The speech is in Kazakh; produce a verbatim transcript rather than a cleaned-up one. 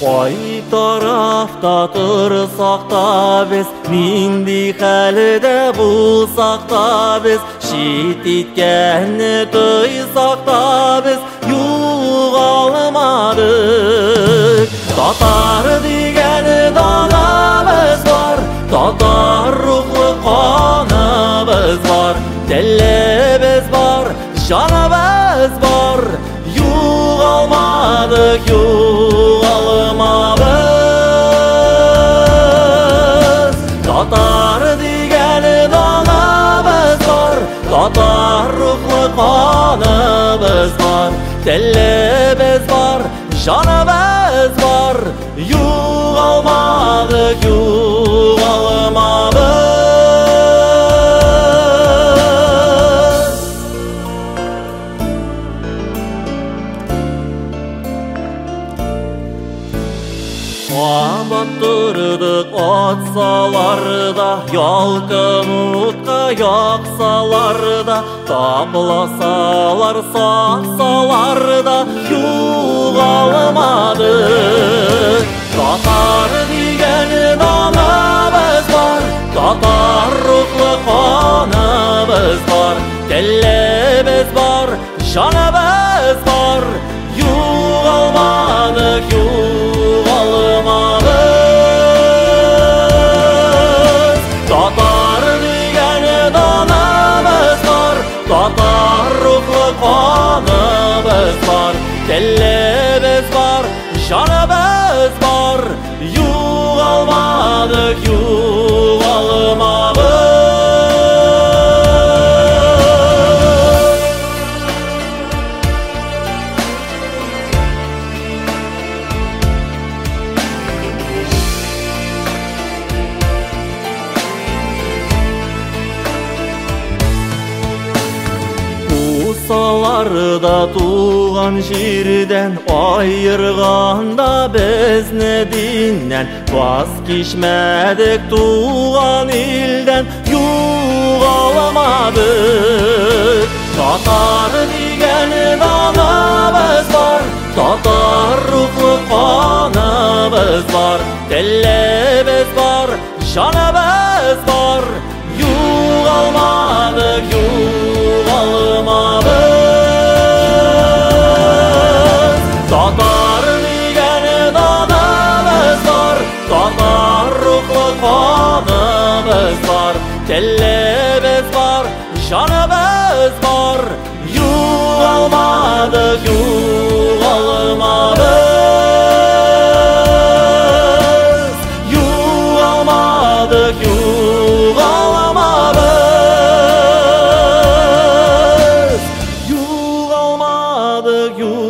Ой тарafta тұрсақ та біз, нендей хәлді болсақ та біз, шет еткенні тойсақ та біз, юғалмадық. Татар деген данамыз бар, татар рухлы қанымыз бар, тіліміз бар, жанымыз бар, юғалмадық, юғалмабыз. Татар деген данамыз бар, татар рухлы қанымыз бар, тіліміз бар, жанымыз бар, юғалмадық, юғалмабыз. Абат тұрдық отсаларда, ялқын отқа яқсаларда, тапласалар сақсаларда, юғалмадық. Татар деген данамыз бар, татар рухлы қанымыз бар, тіліміз бар, жанымыз бар, юғалмадық, юғалмабыз. Татар деген данамыз бар, татар рухлы қанымыз бар, тіліміз бар, жанымыз бар, юғалмадық, юғалмабыз. Туысаларда туған жерден, айырғанда бізні діннен, бас кешмәдік туған елден, юғалмадық. Татар деген данамыз бар, татар рухлы қанымыз бар, тіліміз бар, жанымыз бар, юғалмадық, юғалмабыз. Татар деген данамыз бар, татар рухлы қанымыз бар, тіліміз бар, жанымыз бар, юғалмадық, юғалмабыз. Юғалмадық, юғалмабыз. Юғалмадық, юғалмабыз.